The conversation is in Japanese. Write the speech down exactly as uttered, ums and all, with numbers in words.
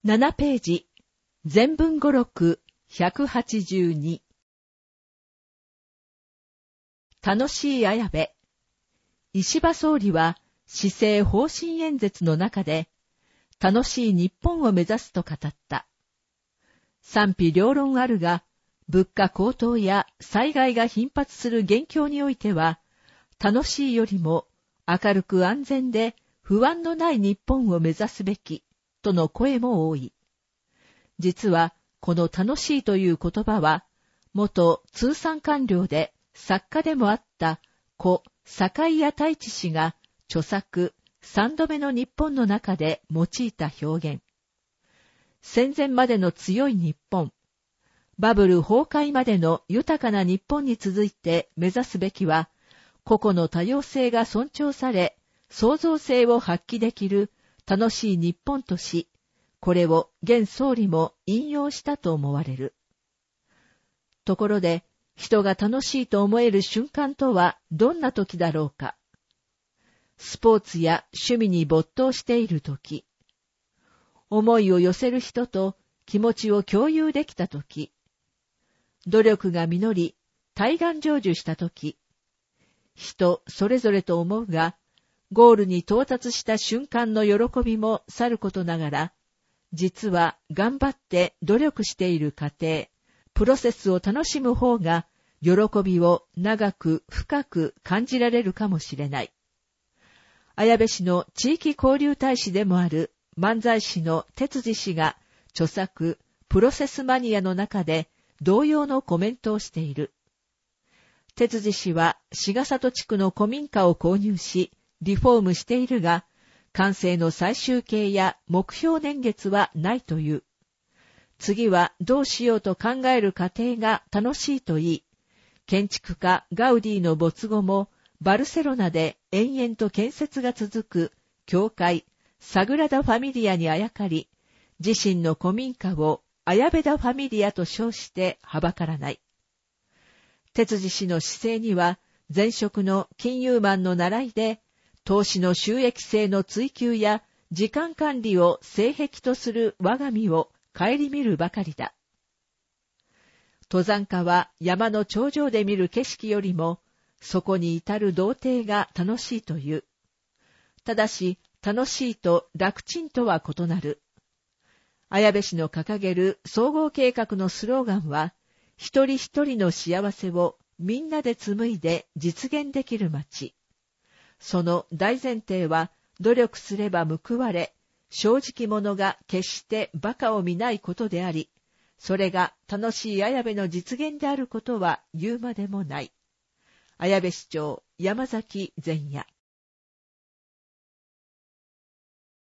ななページ、全文語録ひゃくはちじゅうに。楽しい綾部。石破総理は施政方針演説の中で、楽しい日本を目指すと語った。賛否両論あるが、物価高騰や災害が頻発する現況においては、楽しいよりも明るく安全で不安のない日本を目指すべき、との声も多い。実は、この楽しいという言葉は、元通産官僚で作家でもあった故坂井谷太一氏が著作三度目の日本の中で用いた表現。戦前までの強い日本、バブル崩壊までの豊かな日本に続いて目指すべきは、個々の多様性が尊重され、創造性を発揮できる楽しい日本とし、これを現総理も引用したと思われる。ところで、人が楽しいと思える瞬間とはどんな時だろうか。スポーツや趣味に没頭している時、思いを寄せる人と気持ちを共有できた時、努力が実り、対岸成就した時、人それぞれと思うが、ゴールに到達した瞬間の喜びもさることながら、実は頑張って努力している過程、プロセスを楽しむ方が、喜びを長く深く感じられるかもしれない。綾部市の地域交流大使でもある漫才師の哲司氏が著作プロセスマニアの中で同様のコメントをしている。哲司氏は志賀里地区の古民家を購入し、リフォームしているが、完成の最終形や目標年月はないという。次はどうしようと考える過程が楽しいといい、建築家ガウディの没後もバルセロナで延々と建設が続く教会サグラダ・ファミリアにあやかり、自身の古民家を綾部ダ・ファミリアと称してはばからない。哲司氏の姿勢には前職の金融マンの習いで、投資の収益性の追求や時間管理を性癖とする我が身を顧みるばかりだ。登山家は山の頂上で見る景色よりも、そこに至る道程が楽しいという。ただし、楽しいと楽ちんとは異なる。綾部市の掲げる総合計画のスローガンは、一人一人の幸せをみんなで紡いで実現できる街。その大前提は、努力すれば報われ、正直者が決して馬鹿を見ないことであり、それが楽しい綾部の実現であることは言うまでもない。綾部市長、山崎善也。